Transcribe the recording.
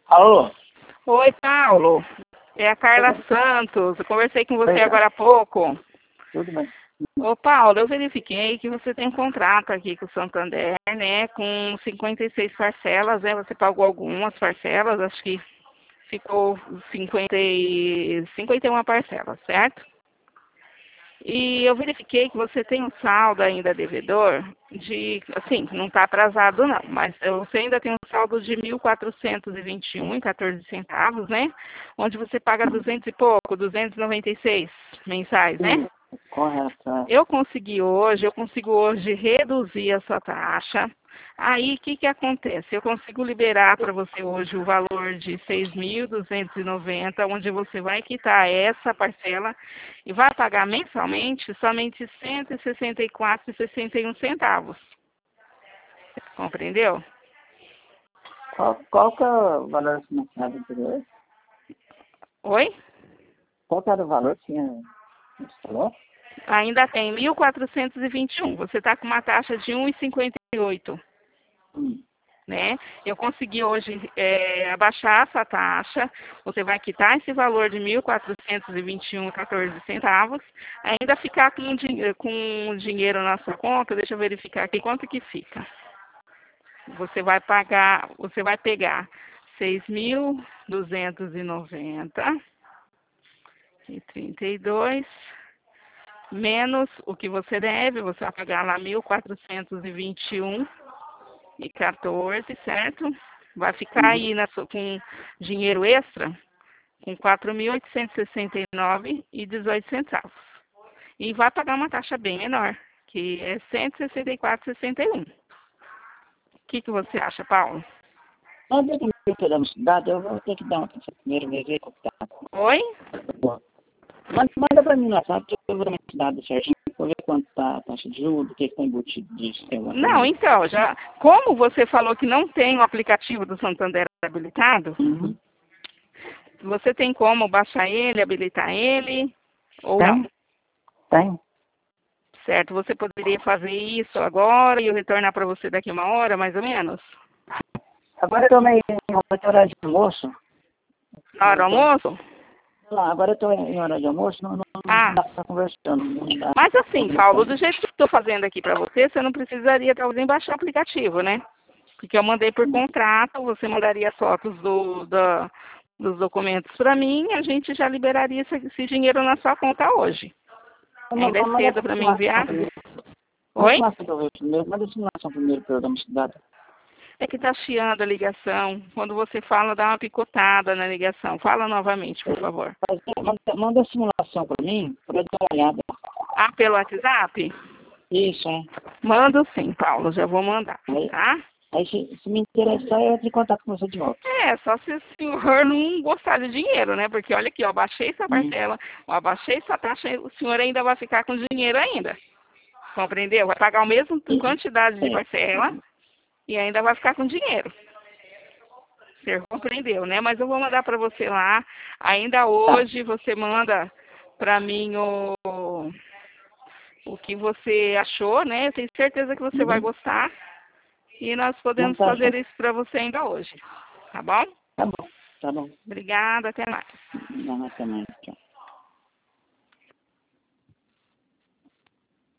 Alô? Oi, Paulo. É a Carla Santos. Eu conversei com você Oi. agora há pouco. Tudo bem? Ô, Paulo, eu verifiquei que você tem um contrato aqui com o Santander, né? Com 56 parcelas, né? Você pagou algumas parcelas, acho que ficou 51 parcelas, certo? E eu verifiquei que você tem um saldo ainda devedor de, assim, não está atrasado não, mas você ainda tem um saldo de 1.421,14 centavos, né? Onde você paga 200 e pouco, 296 mensais, né? Correto. Eu consigo hoje reduzir a sua taxa. Aí, o que acontece? Eu consigo liberar para você hoje o valor de 6.290, onde você vai quitar essa parcela e vai pagar mensalmente somente 164,61 centavos. Compreendeu? Qual que é o valor financiado anterior? Oi? Qual que era o valor que você falou? Ainda tem 1.421. Você está com uma taxa de 1,58. Né? Eu consegui hoje abaixar essa taxa, você vai quitar esse valor de 1.421,14 centavos, ainda ficar com dinheiro na sua conta, deixa eu verificar aqui quanto que fica. Você vai pegar 6.290,32 menos o que você deve, você vai pagar lá 1.421,14, certo? Vai ficar aí com dinheiro extra, com 4.869,18 centavos. E vai pagar uma taxa bem menor, que é 164,61. O que você acha, Paulo? Manda para mim pela cidade, eu vou ter que dar uma atenção primeiro, ver como tá. Oi? Manda para mim no WhatsApp, eu vou dar uma cidade certinho, vou ver quanto tá a taxa de juros, o que está embutido de sistema. Não, então, como você falou que não tem o aplicativo do Santander habilitado, você tem como baixar ele, habilitar ele, ou não? Tem. Certo, você poderia fazer isso agora e eu retornar para você daqui uma hora, mais ou menos? Agora eu estou meio em hora de almoço. Na hora do almoço? Não, agora eu estou em hora de almoço, não dá para conversando. Mas assim, Paulo, do jeito que eu estou fazendo aqui para você, você não precisaria talvez baixar o aplicativo, né? Porque eu mandei por contrato, você mandaria as fotos dos documentos para mim e a gente já liberaria esse dinheiro na sua conta hoje. Ainda é cedo para me enviar? Oi? Manda a simulação primeiro para eu dar uma estudada. É que tá chiando a ligação. Quando você fala, dá uma picotada na ligação. Fala novamente, por favor. Manda a simulação para mim, para eu dar uma olhada. Ah, pelo WhatsApp? Isso, Mando sim, Paulo. Já vou mandar, tá? Aí se me interessar, eu entro em contato com você de volta. Só se o senhor não gostar de dinheiro, né? Porque olha aqui, eu abaixei essa parcela, eu abaixei essa taxa, o senhor ainda vai ficar com dinheiro ainda. Compreendeu? Vai pagar a mesma quantidade de parcela e ainda vai ficar com dinheiro. Você compreendeu, né? Mas eu vou mandar para você lá. Ainda hoje você manda para mim o que você achou, né? Eu tenho certeza que você vai gostar. E nós podemos fazer isso para você ainda hoje. Tá bom? Tá bom. Obrigada, até mais. Não, até mais. Tchau.